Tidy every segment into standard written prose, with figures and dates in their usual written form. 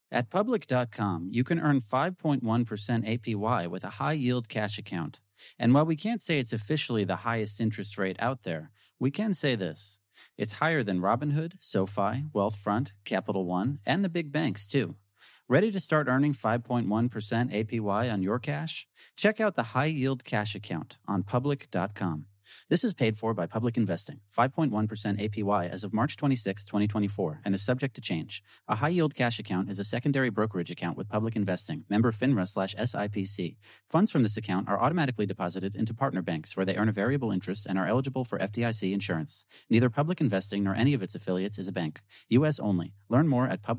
At Public.com, you can earn 5.1% APY with a high-yield cash account. And while we can't say it's officially the highest interest rate out there, we can say this. It's higher than Robinhood, SoFi, Wealthfront, Capital One, and the big banks, too. Ready to start earning 5.1% APY on your cash? Check out the high-yield cash account on Public.com. This is paid for by Public Investing, 5.1% APY as of March 26, 2024, and is subject to change. A high-yield cash account is a secondary brokerage account with Public Investing, member FINRA/SIPC. Funds from this account are automatically deposited into partner banks where they earn a variable interest and are eligible for FDIC insurance. Neither Public Investing nor any of its affiliates is a bank. U.S. only. Learn more at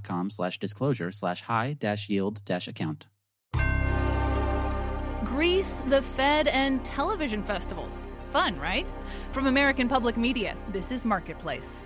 public.com/disclosure/high-yield-account. Greece, the Fed, and television festivals. Fun, right? From American Public Media, this is Marketplace.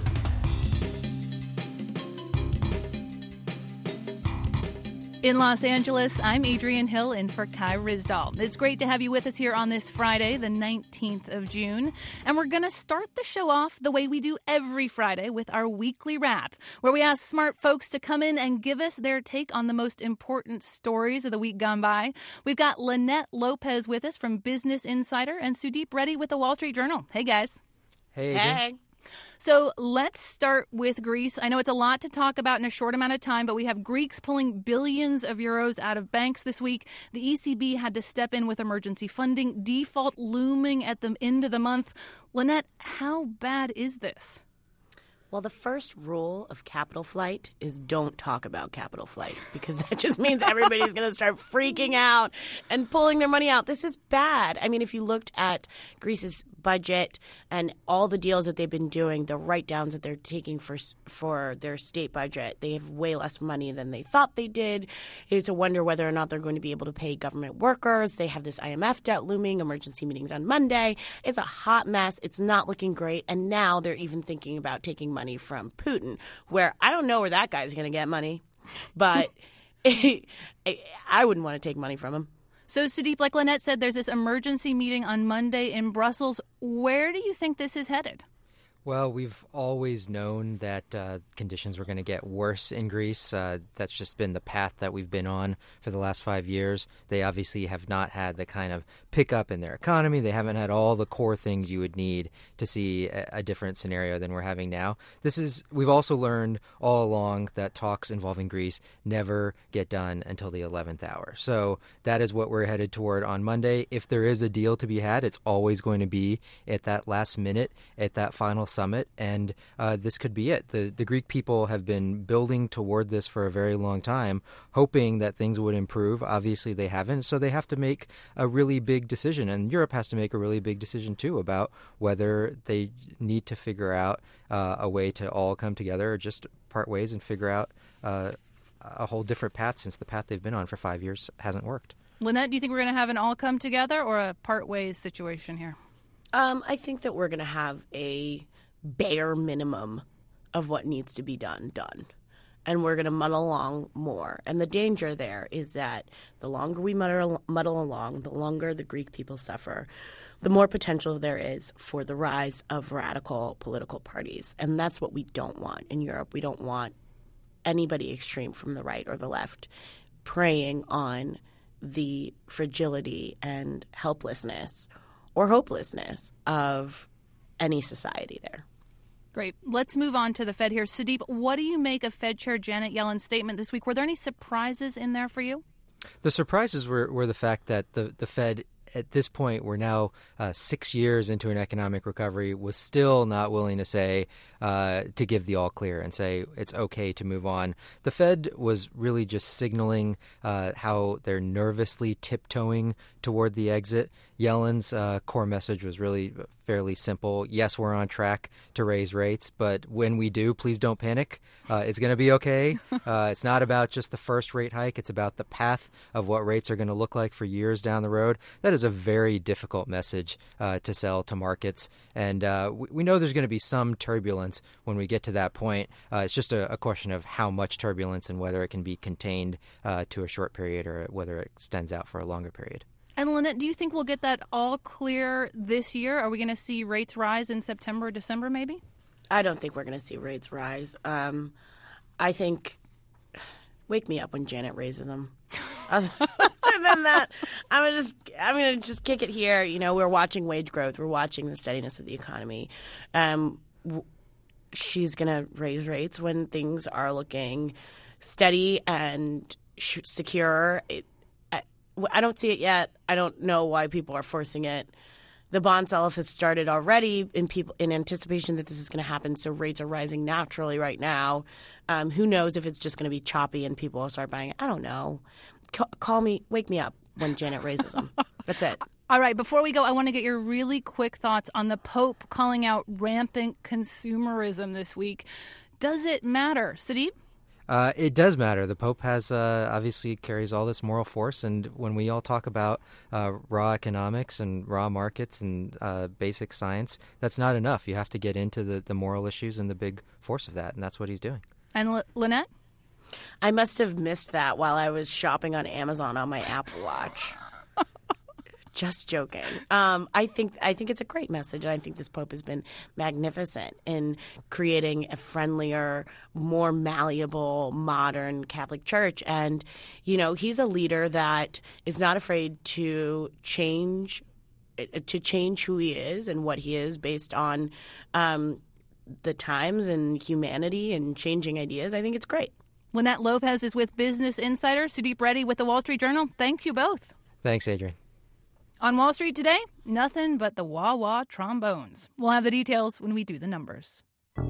In Los Angeles, I'm Adrienne Hill in for Kai Ryssdal. It's great to have you with us here on this Friday, the 19th of June. And we're going to start the show off the way we do every Friday with our weekly wrap, where we ask smart folks to come in and give us their take on the most important stories of the week gone by. We've got Lynette Lopez with us from Business Insider and Sudeep Reddy with the Wall Street Journal. Hey, guys. Hey. So let's start with Greece. I know it's a lot to talk about in a short amount of time, but we have Greeks pulling billions of euros out of banks this week. The ECB had to step in with emergency funding, default looming at the end of the month. Lynette, how bad is this? Well, the first rule of capital flight is don't talk about capital flight, because that just means everybody's going to start freaking out and pulling their money out. This is bad. I mean, if you looked at Greece's budget and all the deals that they've been doing, the write-downs that they're taking for their state budget, they have way less money than they thought they did. It's a wonder whether or not they're going to be able to pay government workers. They have this IMF debt looming, emergency meetings on Monday. It's a hot mess. It's not looking great. And now they're even thinking about taking money from Putin, where I don't know where that guy's going to get money, but I wouldn't want to take money from him. So, Sudeep, like Lynette said, there's this emergency meeting on Monday in Brussels. Where do you think this is headed? Well, we've always known that conditions were going to get worse in Greece. That's just been the path that we've been on for the last 5 years. They obviously have not had the kind of pickup in their economy. They haven't had all the core things you would need to see a different scenario than we're having now. We've also learned all along that talks involving Greece never get done until the 11th hour. So that is what we're headed toward on Monday. If there is a deal to be had, it's always going to be at that last minute, at that final summit, and this could be it. The Greek people have been building toward this for a very long time, hoping that things would improve. Obviously, they haven't, so they have to make a really big decision, and Europe has to make a really big decision, too, about whether they need to figure out a way to all come together or just part ways and figure out a whole different path, since the path they've been on for 5 years hasn't worked. Lynette, do you think we're going to have an all come together or a part ways situation here? I think that we're going to have a bare minimum of what needs to be done. And we're going to muddle along more. And the danger there is that the longer we muddle along, the longer the Greek people suffer, the more potential there is for the rise of radical political parties. And that's what we don't want in Europe. We don't want anybody extreme from the right or the left preying on the fragility and helplessness or hopelessness of any society there. Great. Let's move on to the Fed here. Sudeep, what do you make of Fed Chair Janet Yellen's statement this week? Were there any surprises in there for you? The surprises were the fact that the Fed, at this point, we're now 6 years into an economic recovery, was still not willing to say, to give the all clear and say it's okay to move on. The Fed was really just signaling how they're nervously tiptoeing toward the exit. Yellen's core message was really fairly simple. Yes, we're on track to raise rates, but when we do, please don't panic. It's going to be okay. It's not about just the first rate hike. It's about the path of what rates are going to look like for years down the road. That is a very difficult message to sell to markets. And we know there's going to be some turbulence when we get to that point. It's just a question of how much turbulence and whether it can be contained to a short period or whether it extends out for a longer period. And Lynette, do you think we'll get that all clear this year? Are we going to see rates rise in September or December maybe? I don't think we're going to see rates rise. I think wake me up when Janet raises them. Other than that, I'm gonna just kick it here. You know, we're watching wage growth. We're watching the steadiness of the economy. She's gonna raise rates when things are looking steady and secure. I don't see it yet. I don't know why people are forcing it. The bond sell-off has started already in anticipation that this is going to happen, so rates are rising naturally right now. Who knows if it's just going to be choppy and people will start buying it? I don't know. Call me, wake me up when Janet raises them. That's it. All right, before we go, I want to get your really quick thoughts on the Pope calling out rampant consumerism this week. Does it matter? Sudeep? It does matter. The Pope has obviously carries all this moral force, and when we all talk about raw economics and raw markets and basic science, that's not enough. You have to get into the moral issues and the big force of that, and that's what he's doing. And Lynette? I must have missed that while I was shopping on Amazon on my Apple Watch. Just joking. I think it's a great message, and I think this Pope has been magnificent in creating a friendlier, more malleable, modern Catholic Church. And, you know, he's a leader that is not afraid to change who he is and what he is based on the times and humanity and changing ideas. I think it's great. Lynette Lopez is with Business Insider. Sudeep Reddy with the Wall Street Journal. Thank you both. Thanks, Adrian. On Wall Street today, nothing but the wah-wah trombones. We'll have the details when we do the numbers.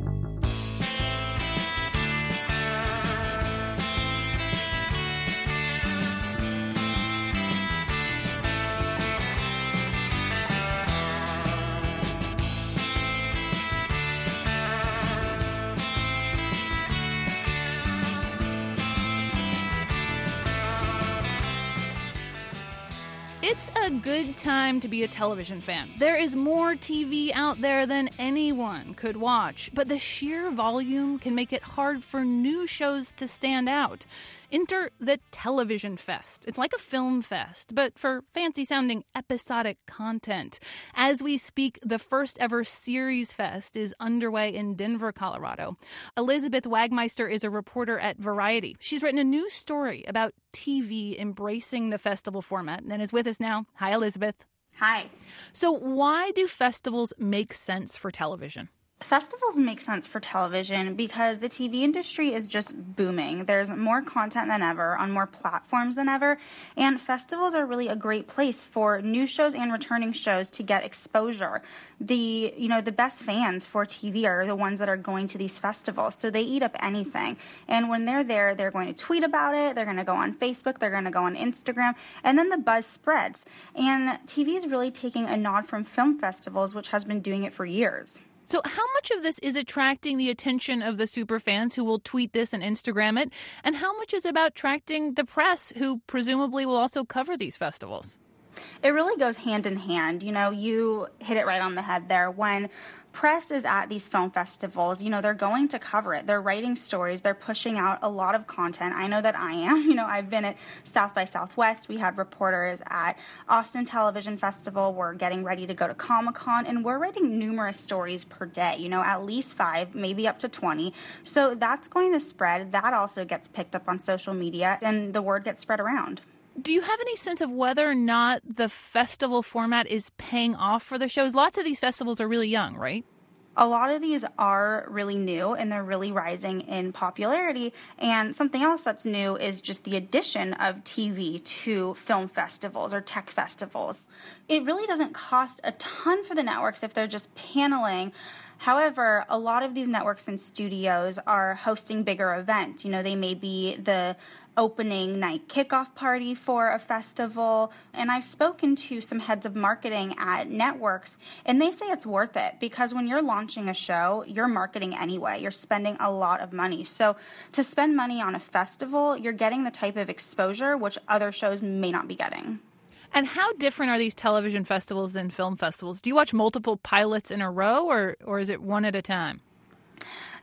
It's a good time to be a television fan. There is more TV out there than anyone could watch, but the sheer volume can make it hard for new shows to stand out. Enter the Television Fest. It's like a film fest, but for fancy-sounding episodic content. As we speak, the first ever Series Fest is underway in Denver, Colorado. Elizabeth Wagmeister is a reporter at Variety. She's written a new story about TV embracing the festival format and is with us now. Hi, Elizabeth. Hi. So why do festivals make sense for television? Festivals make sense for television because the TV industry is just booming. There's more content than ever on more platforms than ever, and festivals are really a great place for new shows and returning shows to get exposure. The best fans for TV are the ones that are going to these festivals, so they eat up anything. And when they're there, they're going to tweet about it, they're going to go on Facebook, they're going to go on Instagram, and then the buzz spreads. And TV is really taking a nod from film festivals, which has been doing it for years. So how much of this is attracting the attention of the superfans who will tweet this and Instagram it? And how much is about attracting the press who presumably will also cover these festivals? It really goes hand in hand. You know, you hit it right on the head there. When press is at these film festivals, you know, they're going to cover it. They're writing stories. They're pushing out a lot of content. I know that I am. You know, I've been at South by Southwest. We had reporters at Austin Television Festival. We're getting ready to go to Comic-Con, and we're writing numerous stories per day, you know, at least 5, maybe up to 20. So that's going to spread. That also gets picked up on social media, and the word gets spread around. Do you have any sense of whether or not the festival format is paying off for the shows? Lots of these festivals are really young, right? A lot of these are really new, and they're really rising in popularity. And something else that's new is just the addition of TV to film festivals or tech festivals. It really doesn't cost a ton for the networks if they're just paneling. However, a lot of these networks and studios are hosting bigger events. You know, they may be the opening night kickoff party for a festival. And I've spoken to some heads of marketing at networks, and they say it's worth it because when you're launching a show, you're marketing anyway. You're spending a lot of money. So to spend money on a festival, you're getting the type of exposure which other shows may not be getting. And how different are these television festivals than film festivals? Do you watch multiple pilots in a row, or is it one at a time?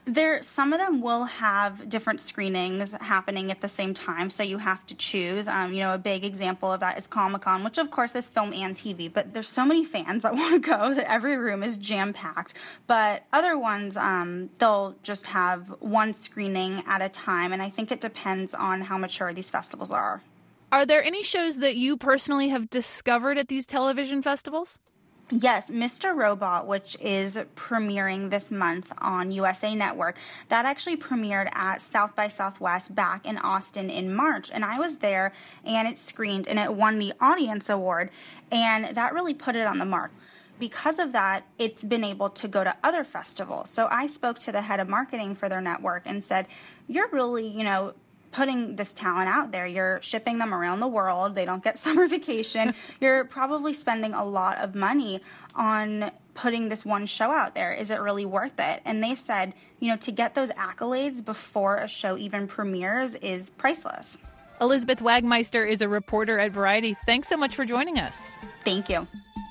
Some of them will have different screenings happening at the same time, so you have to choose. A big example of that is Comic-Con, which of course is film and TV, but there's so many fans that want to go that every room is jam-packed. But other ones, they'll just have one screening at a time, and I think it depends on how mature these festivals are. Are there any shows that you personally have discovered at these television festivals? Yes, Mr. Robot, which is premiering this month on USA Network, that actually premiered at South by Southwest back in Austin in March. And I was there, and it screened, and it won the Audience Award, and that really put it on the mark. Because of that, it's been able to go to other festivals. So I spoke to the head of marketing for their network and said, you're really, putting this talent out there. You're shipping them around the world. They don't get summer vacation. You're probably spending a lot of money on putting this one show out there. Is it really worth it? And they said, to get those accolades before a show even premieres is priceless. Elizabeth Wagmeister is a reporter at Variety. Thanks so much for joining us. Thank you.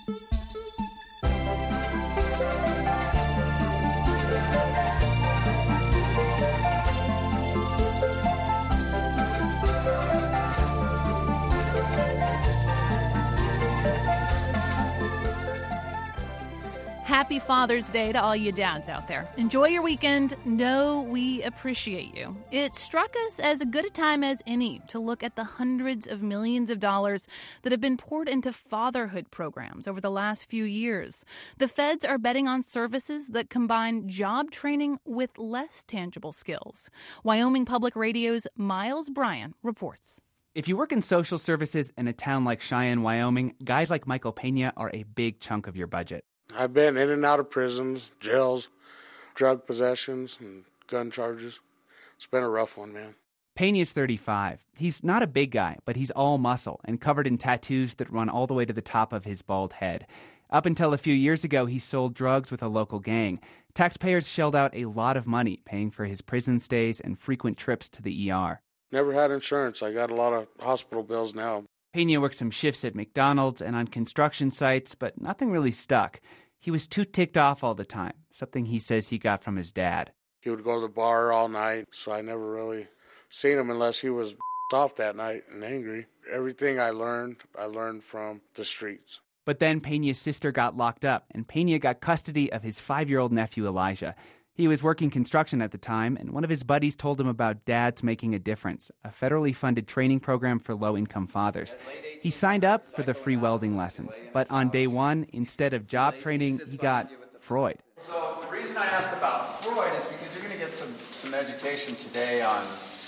Happy Father's Day to all you dads out there. Enjoy your weekend. Know we appreciate you. It struck us as good a time as any to look at the hundreds of millions of dollars that have been poured into fatherhood programs over the last few years. The feds are betting on services that combine job training with less tangible skills. Wyoming Public Radio's Miles Bryan reports. If you work in social services in a town like Cheyenne, Wyoming, guys like Michael Pena are a big chunk of your budget. I've been in and out of prisons, jails, drug possessions, and gun charges. It's been a rough one, man. Pena's 35. He's not a big guy, but he's all muscle and covered in tattoos that run all the way to the top of his bald head. Up until a few years ago, he sold drugs with a local gang. Taxpayers shelled out a lot of money paying for his prison stays and frequent trips to the ER. Never had insurance. I got a lot of hospital bills now. Pena worked some shifts at McDonald's and on construction sites, but nothing really stuck. He was too ticked off all the time, something he says he got from his dad. He would go to the bar all night, so I never really seen him unless he was off that night and angry. Everything I learned from the streets. But then Pena's sister got locked up, and Pena got custody of his 5-year-old nephew, Elijah. He was working construction at the time, and one of his buddies told him about Dads Making a Difference, a federally funded training program for low-income fathers. He signed up for the free welding lessons, but on day one, instead of job training, he got Freud. So the reason I asked about Freud is because you're going to get some education today on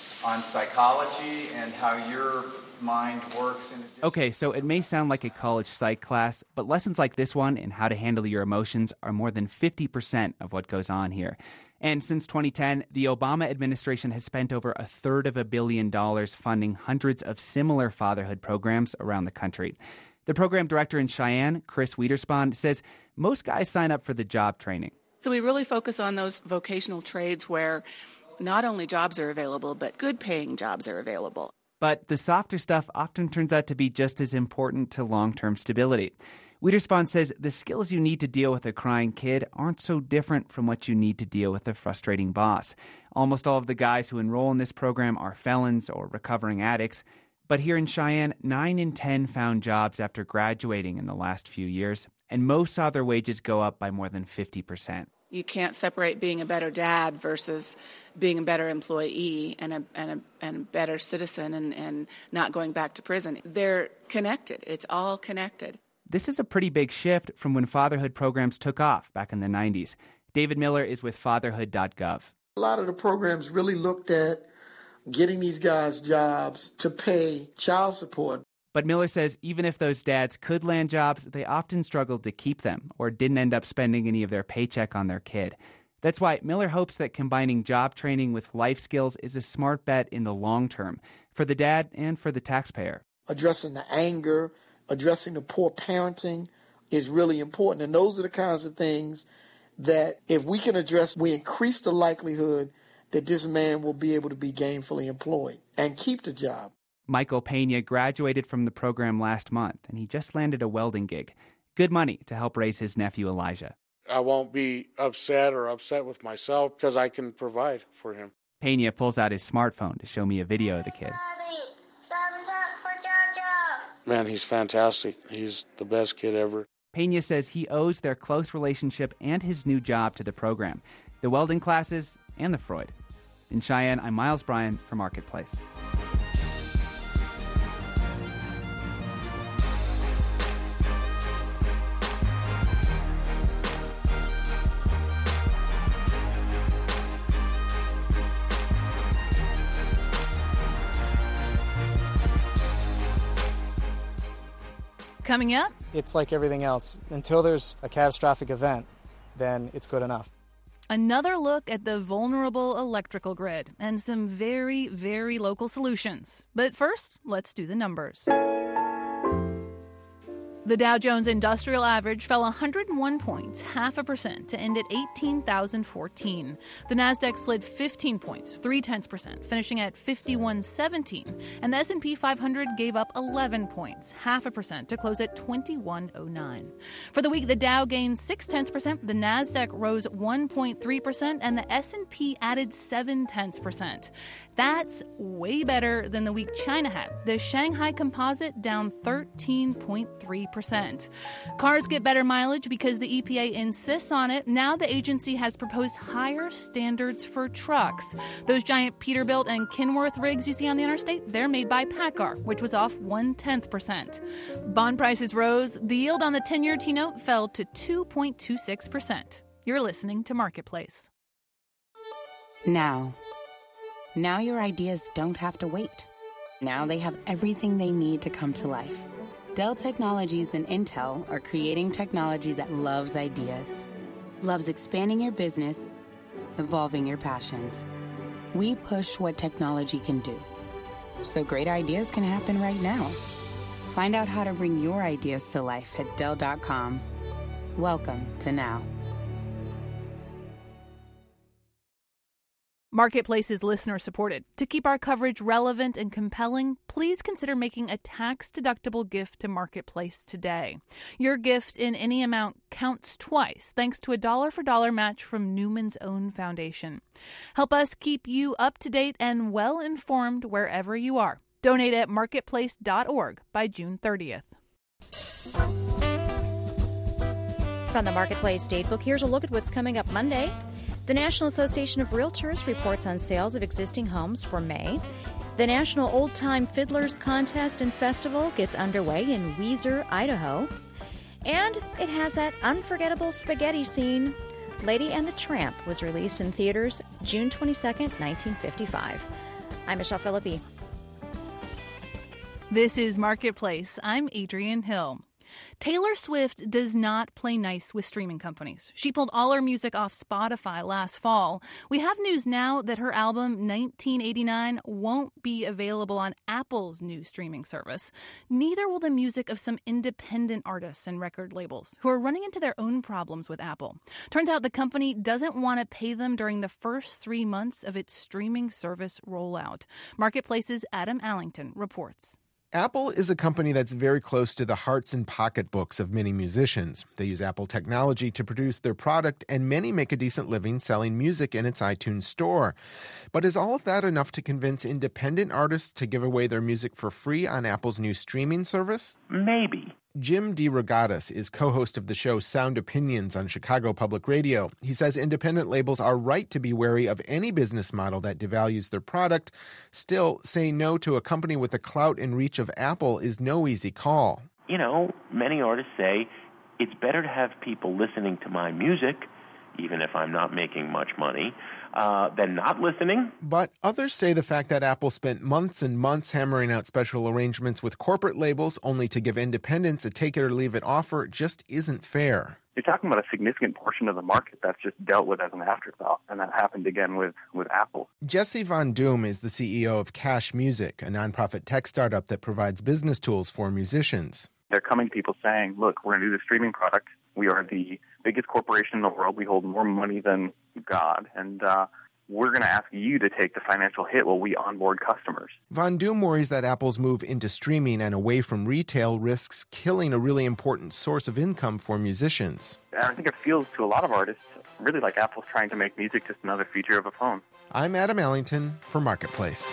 psychology and how your mind works. Okay, so it may sound like a college psych class, but lessons like this one in how to handle your emotions are more than 50% of what goes on here. And since 2010, the Obama administration has spent over $350 million funding hundreds of similar fatherhood programs around the country. The program director in Cheyenne, Chris Wiederspan, says most guys sign up for the job training. So we really focus on those vocational trades where not only jobs are available, but good paying jobs are available. But the softer stuff often turns out to be just as important to long-term stability. Wiederspan says the skills you need to deal with a crying kid aren't so different from what you need to deal with a frustrating boss. Almost all of the guys who enroll in this program are felons or recovering addicts. But here in Cheyenne, 9 in 10 found jobs after graduating in the last few years, and most saw their wages go up by more than 50%. You can't separate being a better dad versus being a better employee and a better citizen and not going back to prison. They're connected. It's all connected. This is a pretty big shift from when fatherhood programs took off back in the 90s. David Miller is with fatherhood.gov. A lot of the programs really looked at getting these guys jobs to pay child support. But Miller says even if those dads could land jobs, they often struggled to keep them or didn't end up spending any of their paycheck on their kid. That's why Miller hopes that combining job training with life skills is a smart bet in the long term for the dad and for the taxpayer. Addressing the anger, addressing the poor parenting is really important. And those are the kinds of things that if we can address, we increase the likelihood that this man will be able to be gainfully employed and keep the job. Michael Pena graduated from the program last month, and he just landed a welding gig. Good money to help raise his nephew Elijah. I won't be upset with myself because I can provide for him. Pena pulls out his smartphone to show me a video of the kid. Man, he's fantastic. He's the best kid ever. Pena says he owes their close relationship and his new job to the program, the welding classes, and the Freud. In Cheyenne, I'm Miles Bryan for Marketplace. Coming up, it's like everything else. Until there's a catastrophic event, then it's good enough. another look at the vulnerable electrical grid and some very, very local solutions. But first, let's do the numbers. The Dow Jones Industrial Average fell 101 points, 0.5%, to end at 18,014. The Nasdaq slid 15 points, 0.3%, finishing at 5117. And the S&P 500 gave up 11 points, 0.5%, to close at 2109. For the week, the Dow gained 0.6%, the Nasdaq rose 1.3%, and the S&P added 0.7%. That's way better than the week China had. The Shanghai Composite down 13.3%. Cars get better mileage because the EPA insists on it. Now the agency has proposed higher standards for trucks. Those giant Peterbilt and Kenworth rigs you see on the interstate, they're made by PACCAR, which was off 0.1%. Bond prices rose. The yield on the 10-year T-note fell to 2.26%. You're listening to Marketplace. Now your ideas don't have to wait. Now they have everything they need to come to life. Dell Technologies and Intel are creating technology that loves ideas, loves expanding your business, evolving your passions. We push what technology can do, so great ideas can happen right now. Find out how to bring your ideas to life at Dell.com. Welcome to Now. Marketplace is listener-supported. To keep our coverage relevant and compelling, please consider making a tax-deductible gift to Marketplace today. Your gift in any amount counts twice, thanks to a dollar-for-dollar match from Newman's Own Foundation. Help us keep you up-to-date and well-informed wherever you are. Donate at marketplace.org by June 30th. From the Marketplace Datebook, here's a look at what's coming up Monday. The National Association of Realtors reports on sales of existing homes for May. The National Old Time Fiddlers Contest and Festival gets underway in Weiser, Idaho. And it has that unforgettable spaghetti scene. Lady and the Tramp was released in theaters June 22nd, 1955. I'm Michelle Philippi. This is Marketplace. I'm Adrienne Hill. Taylor Swift does not play nice with streaming companies. She pulled all her music off Spotify last fall. We have news now that her album 1989 won't be available on Apple's new streaming service. Neither will the music of some independent artists and record labels who are running into their own problems with Apple. Turns out the company doesn't want to pay them during the first 3 months of its streaming service rollout. Marketplace's Adam Allington reports. Apple is a company that's very close to the hearts and pocketbooks of many musicians. They use Apple technology to produce their product, and many make a decent living selling music in its iTunes store. But is all of that enough to convince independent artists to give away their music for free on Apple's new streaming service? Maybe. Jim DeRogatis is co-host of the show Sound Opinions on Chicago Public Radio. He says independent labels are right to be wary of any business model that devalues their product. Still, saying no to a company with the clout and reach of Apple is no easy call. You know, many artists say it's better to have people listening to my music, even if I'm not making much money, than not listening. But others say the fact that Apple spent months and months hammering out special arrangements with corporate labels only to give independents a take-it-or-leave-it offer just isn't fair. You're talking about a significant portion of the market that's just dealt with as an afterthought, and that happened again with Apple. Jesse Von Doom is the CEO of Cash Music, a nonprofit tech startup that provides business tools for musicians. They're coming to people saying, look, we're going to do the streaming product. We are the biggest corporation in the world. We hold more money than God, and we're going to ask you to take the financial hit while we onboard customers. Von Doom worries that Apple's move into streaming and away from retail risks killing a really important source of income for musicians. And I think it feels to a lot of artists really like Apple's trying to make music just another feature of a phone. I'm Adam Ellington for Marketplace.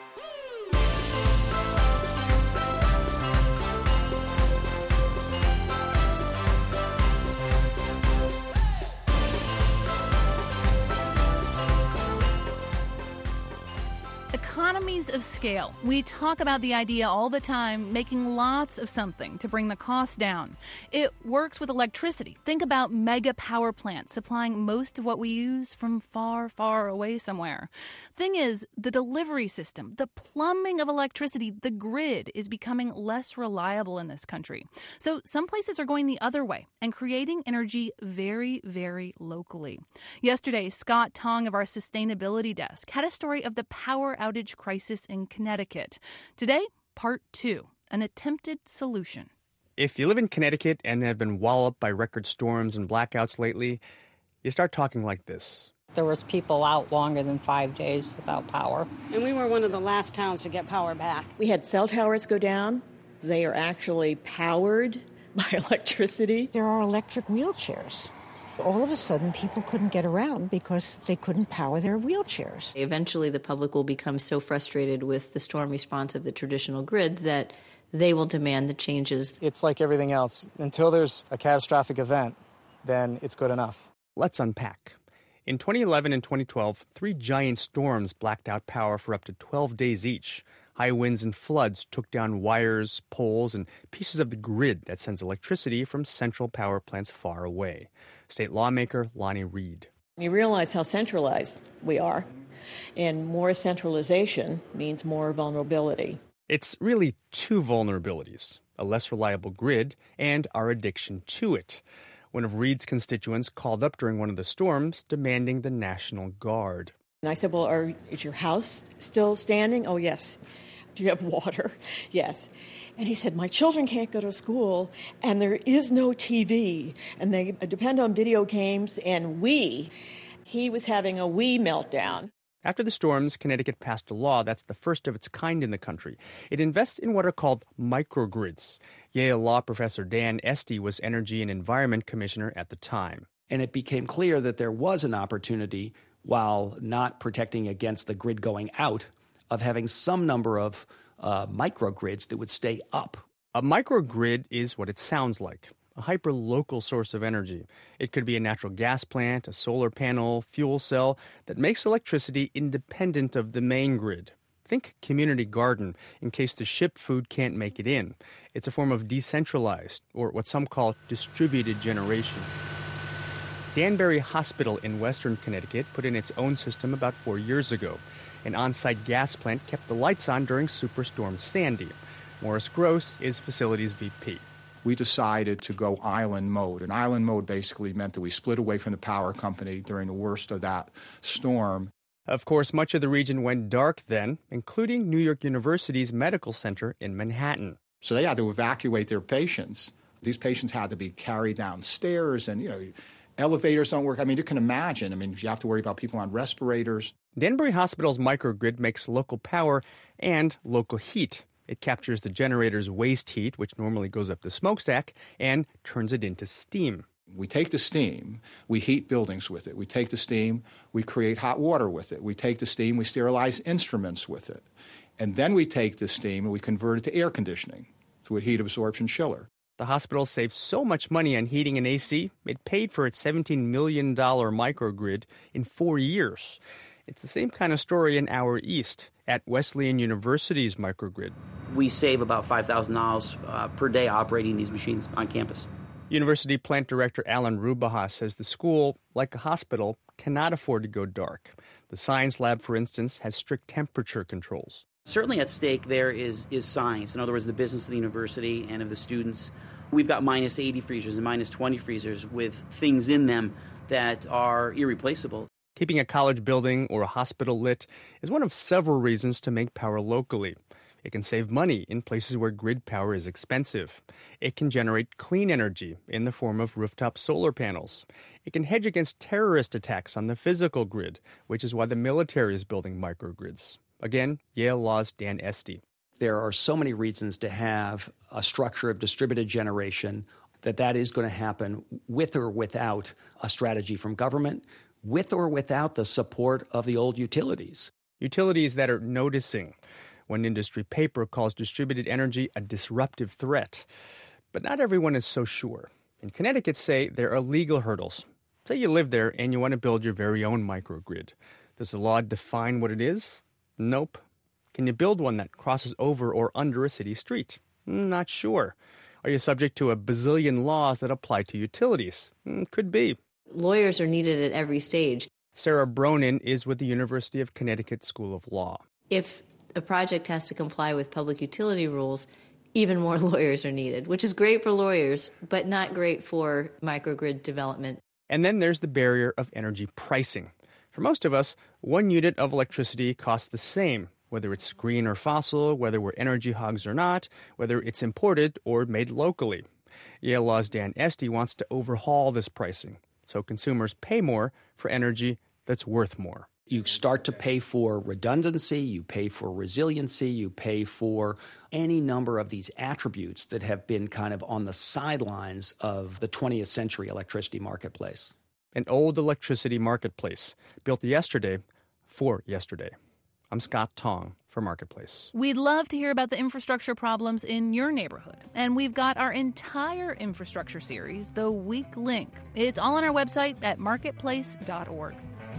Economies of scale. We talk about the idea all the time, making lots of something to bring the cost down. It works with electricity. Think about mega power plants supplying most of what we use from far, far away somewhere. Thing is, the delivery system, the plumbing of electricity, the grid is becoming less reliable in this country. So some places are going the other way and creating energy very, very locally. Yesterday, Scott Tong of our sustainability desk had a story of the power outage crisis in Connecticut. Today, part 2, an attempted solution. If you live in Connecticut and have been walloped by record storms and blackouts lately, you start talking like this. There was people out longer than 5 days without power. And we were one of the last towns to get power back. We had cell towers go down. They are actually powered by electricity. There are electric wheelchairs. All of a sudden, people couldn't get around because they couldn't power their wheelchairs. Eventually, the public will become so frustrated with the storm response of the traditional grid that they will demand the changes. It's like everything else. Until there's a catastrophic event, then it's good enough. Let's unpack. In 2011 and 2012, 3 giant storms blacked out power for up to 12 days each. High winds and floods took down wires, poles, and pieces of the grid that sends electricity from central power plants far away. State lawmaker Lonnie Reed. You realize how centralized we are, and more centralization means more vulnerability. It's really 2 vulnerabilities, a less reliable grid and our addiction to it. One of Reed's constituents called up during one of the storms demanding the National Guard. And I said, well, is your house still standing? Oh, yes. Do you have water? Yes. And he said, my children can't go to school, and there is no TV, and they depend on video games and Wii. He was having a Wii meltdown. After the storms, Connecticut passed a law that's the first of its kind in the country. It invests in what are called microgrids. Yale law professor Dan Esty was Energy and Environment Commissioner at the time. And it became clear that there was an opportunity, while not protecting against the grid going out, of having some number of microgrids that would stay up. A microgrid is what it sounds like, a hyper-local source of energy. It could be a natural gas plant, a solar panel, fuel cell that makes electricity independent of the main grid. Think community garden in case the shipped food can't make it in. It's a form of decentralized, or what some call distributed generation. Danbury Hospital in western Connecticut put in its own system about 4 years ago. An on-site gas plant kept the lights on during Superstorm Sandy. Morris Gross is facilities VP. We decided to go island mode. And island mode basically meant that we split away from the power company during the worst of that storm. Of course, much of the region went dark then, including New York University's medical center in Manhattan. So they had to evacuate their patients. These patients had to be carried downstairs, and, elevators don't work. I mean, you can imagine. I mean, you have to worry about people on respirators. Danbury Hospital's microgrid makes local power and local heat. It captures the generator's waste heat, which normally goes up the smokestack, and turns it into steam. We take the steam, we heat buildings with it. We take the steam, we create hot water with it. We take the steam, we sterilize instruments with it. And then we take the steam and we convert it to air conditioning through a heat absorption chiller. The hospital saved so much money on heating and AC, it paid for its $17 million microgrid in 4 years. It's the same kind of story in our east at Wesleyan University's microgrid. We save about $5,000 per day operating these machines on campus. University plant director Alan Rubaha says the school, like a hospital, cannot afford to go dark. The science lab, for instance, has strict temperature controls. Certainly at stake there is science. In other words, the business of the university and of the students. We've got minus 80 freezers and minus 20 freezers with things in them that are irreplaceable. Keeping a college building or a hospital lit is one of several reasons to make power locally. It can save money in places where grid power is expensive. It can generate clean energy in the form of rooftop solar panels. It can hedge against terrorist attacks on the physical grid, which is why the military is building microgrids. Again, Yale Law's Dan Esty. There are so many reasons to have a structure of distributed generation that is going to happen with or without a strategy from government, with or without the support of the old utilities. Utilities that are noticing. One industry paper calls distributed energy a disruptive threat. But not everyone is so sure. In Connecticut, say, there are legal hurdles. Say you live there and you want to build your very own microgrid. Does the law define what it is? Nope. Can you build one that crosses over or under a city street? Not sure. Are you subject to a bazillion laws that apply to utilities? Could be. Lawyers are needed at every stage. Sarah Bronin is with the University of Connecticut School of Law. If a project has to comply with public utility rules, even more lawyers are needed, which is great for lawyers, but not great for microgrid development. And then there's the barrier of energy pricing. For most of us, 1 unit of electricity costs the same, whether it's green or fossil, whether we're energy hogs or not, whether it's imported or made locally. Yale Law's Dan Esty wants to overhaul this pricing so consumers pay more for energy that's worth more. You start to pay for redundancy, you pay for resiliency, you pay for any number of these attributes that have been kind of on the sidelines of the 20th century electricity marketplace. An old electricity marketplace built yesterday for yesterday. I'm Scott Tong for Marketplace. We'd love to hear about the infrastructure problems in your neighborhood. And we've got our entire infrastructure series, The Weak Link. It's all on our website at marketplace.org.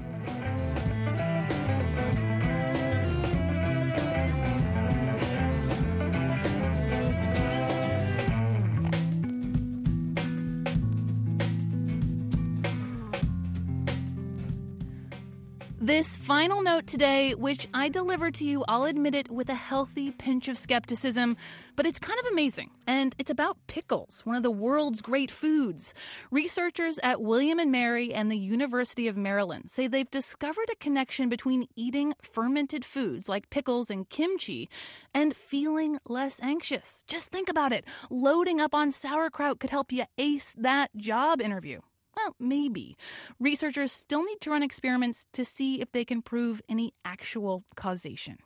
This final note today, which I deliver to you, I'll admit it, with a healthy pinch of skepticism, but it's kind of amazing. And it's about pickles, one of the world's great foods. Researchers at William & Mary and the University of Maryland say they've discovered a connection between eating fermented foods like pickles and kimchi and feeling less anxious. Just think about it. Loading up on sauerkraut could help you ace that job interview. Well, maybe. Researchers still need to run experiments to see if they can prove any actual causation.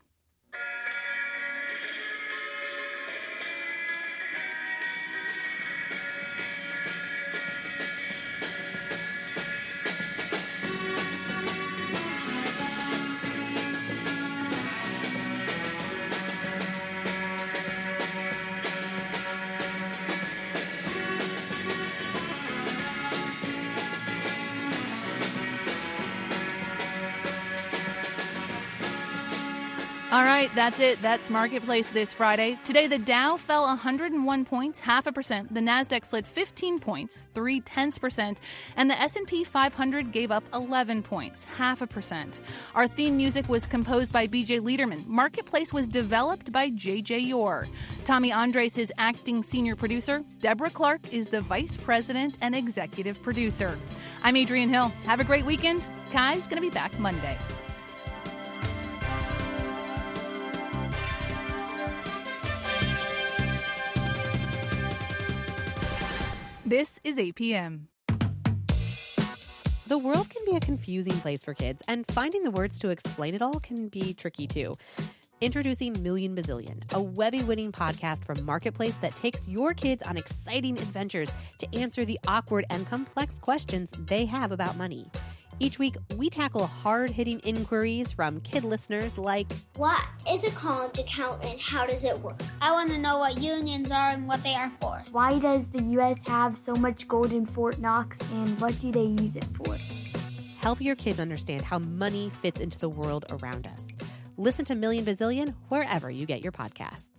All right, that's it. That's Marketplace this Friday. Today, the Dow fell 101 points, 0.5%. The Nasdaq slid 15 points, 0.3%. And the S&P 500 gave up 11 points, 0.5%. Our theme music was composed by B.J. Liederman. Marketplace was developed by J.J. Yore. Tommy Andres is acting senior producer. Deborah Clark is the vice president and executive producer. I'm Adrienne Hill. Have a great weekend. Kai's going to be back Monday. This is APM. The world can be a confusing place for kids, and finding the words to explain it all can be tricky too. Introducing Million Bazillion, a Webby-winning podcast from Marketplace that takes your kids on exciting adventures to answer the awkward and complex questions they have about money. Each week, we tackle hard-hitting inquiries from kid listeners like, what is a college account and how does it work? I want to know what unions are and what they are for. Why does the U.S. have so much gold in Fort Knox and what do they use it for? Help your kids understand how money fits into the world around us. Listen to Million Bazillion wherever you get your podcasts.